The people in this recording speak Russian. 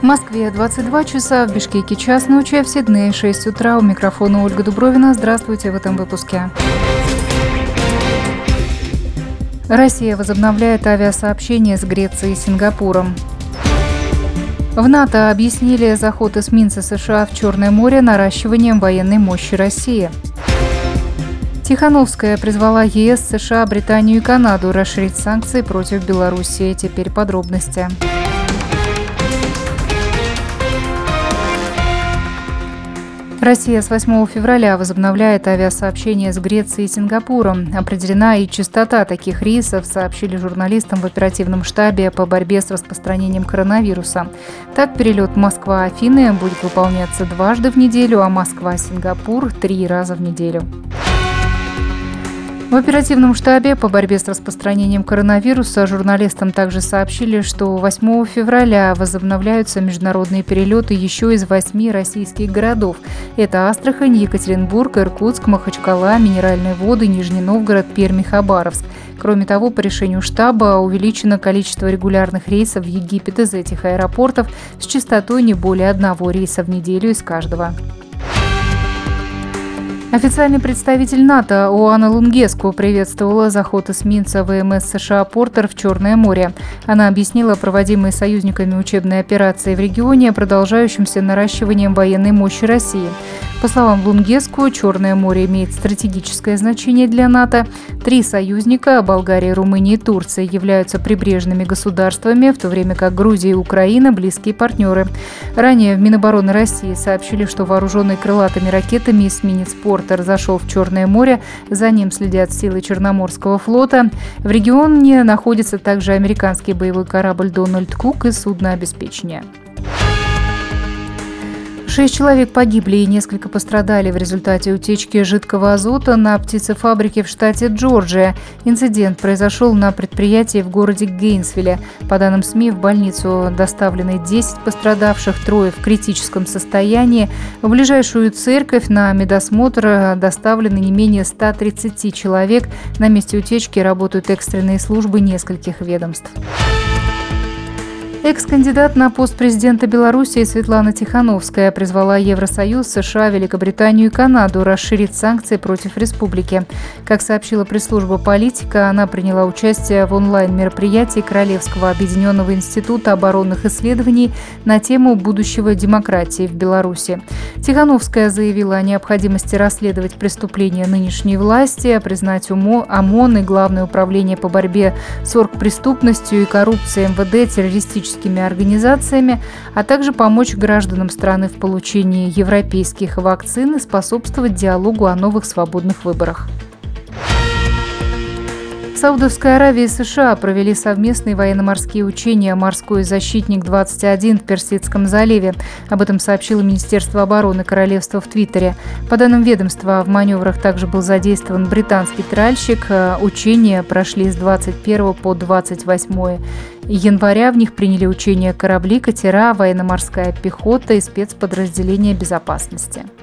Москве 22 часа, в Бишкеке час ночи, а в Сиднее 6 утра. У микрофона Ольга Дубровина. Здравствуйте в этом выпуске. Россия возобновляет авиасообщение с Грецией и Сингапуром. В НАТО объяснили заход эсминца США в Черное море наращиванием военной мощи России. Тихановская призвала ЕС, США, Британию и Канаду расширить санкции против Белоруссии. Теперь подробности. Россия с 8 февраля возобновляет авиасообщение с Грецией и Сингапуром. Определена и частота таких рейсов, сообщили журналистам в оперативном штабе по борьбе с распространением коронавируса. Так, перелет Москва-Афины будет выполняться дважды в неделю, а Москва-Сингапур – 3 раза в неделю. В оперативном штабе по борьбе с распространением коронавируса журналистам также сообщили, что 8 февраля возобновляются международные перелеты еще из 8 российских городов. Это Астрахань, Екатеринбург, Иркутск, Махачкала, Минеральные Воды, Нижний Новгород, Пермь и Хабаровск. Кроме того, по решению штаба увеличено количество регулярных рейсов в Египет из этих аэропортов с частотой не более 1 рейса в неделю из каждого. Официальный представитель НАТО Оана Лунгеску приветствовала заход эсминца ВМС США «Портер» в Черное море. Она объяснила проводимые союзниками учебные операции в регионе продолжающимся наращиванием военной мощи России. По словам Лунгеску, Черное море имеет стратегическое значение для НАТО. 3 союзника – Болгария, Румыния и Турция – являются прибрежными государствами, в то время как Грузия и Украина – близкие партнеры. Ранее в Минобороны России сообщили, что вооруженный крылатыми ракетами эсминец «Портер» зашел в Черное море. За ним следят силы Черноморского флота. В регионе находится также американский боевой корабль «Дональд Кук» и судно обеспечения. 6 человек погибли и несколько пострадали в результате утечки жидкого азота на птицефабрике в штате Джорджия. Инцидент произошел на предприятии в городе Гейнсвилле. По данным СМИ, в больницу доставлены 10 пострадавших, 3 в критическом состоянии. В ближайшую церковь на медосмотр доставлены не менее 130 человек. На месте утечки работают экстренные службы нескольких ведомств. Экс-кандидат на пост президента Беларуси Светлана Тихановская призвала Евросоюз, США, Великобританию и Канаду расширить санкции против республики. Как сообщила пресс-служба «Политика», она приняла участие в онлайн-мероприятии Королевского объединенного института оборонных исследований на тему будущего демократии в Беларуси. Тихановская заявила о необходимости расследовать преступления нынешней власти, признать ОМОН и Главное управление по борьбе с оргпреступностью и коррупцией МВД террористическими организациями, а также помочь гражданам страны в получении европейских вакцин и способствовать диалогу о новых свободных выборах. Саудовская Аравия и США провели совместные военно-морские учения «Морской защитник-21» в Персидском заливе. Об этом сообщило Министерство обороны Королевства в Твиттере. По данным ведомства, в маневрах также был задействован британский тральщик. Учения прошли с 21 по 28 января. В них приняли учения корабли, катера, военно-морская пехота и спецподразделения безопасности.